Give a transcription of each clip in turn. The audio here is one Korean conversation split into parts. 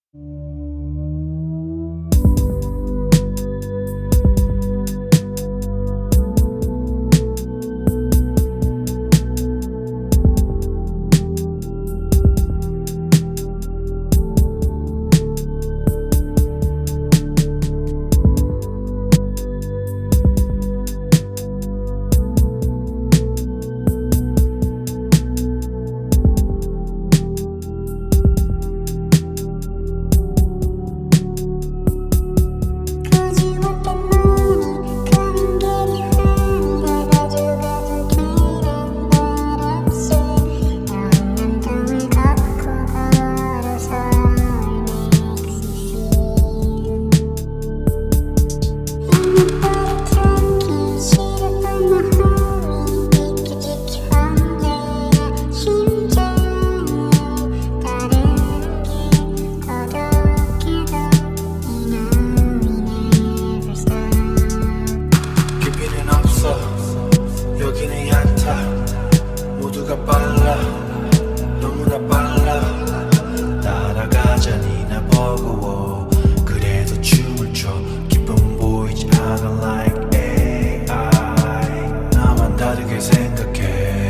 여기는 얕아 모두가 빨라 너무나 빨라 따라가자니 나 버거워 그래도 춤을 춰 기쁨 보이지 않아 like AI 나만 다르게 생각해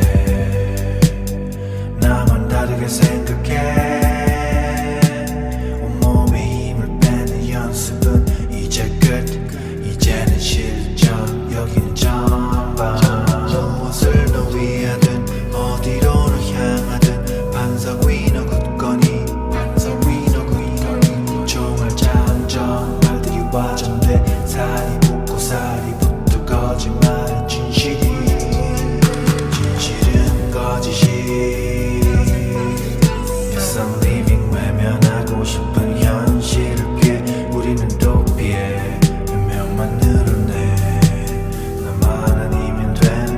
나만 다르게 생각해 온몸에 힘을 빼는 연습은 이제 끝 이제는 실전 여기는 전방 무엇을 너 위하든 어디로는 향하든 반석 위너 굳건히 반석 위너 굳건히 총알 장전 말들이 와전돼 살이 붙고 살이 붙어 거짓말은 진실이 진실은 거짓이 Yes I'm living 외면하고 싶은 현실을 피해 우리는 도피해 변명만 늘어내 나만 아니면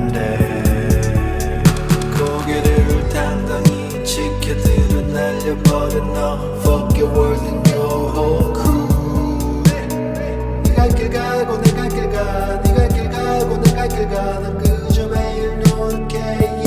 된대 고개를 당당히 지켜들어 날려버린 너 Fuck your world and your whole crew 네 갈 길 가고 내 갈 길 가 네 갈 길 가고 내 갈 길 가 난 그저 매일 노력해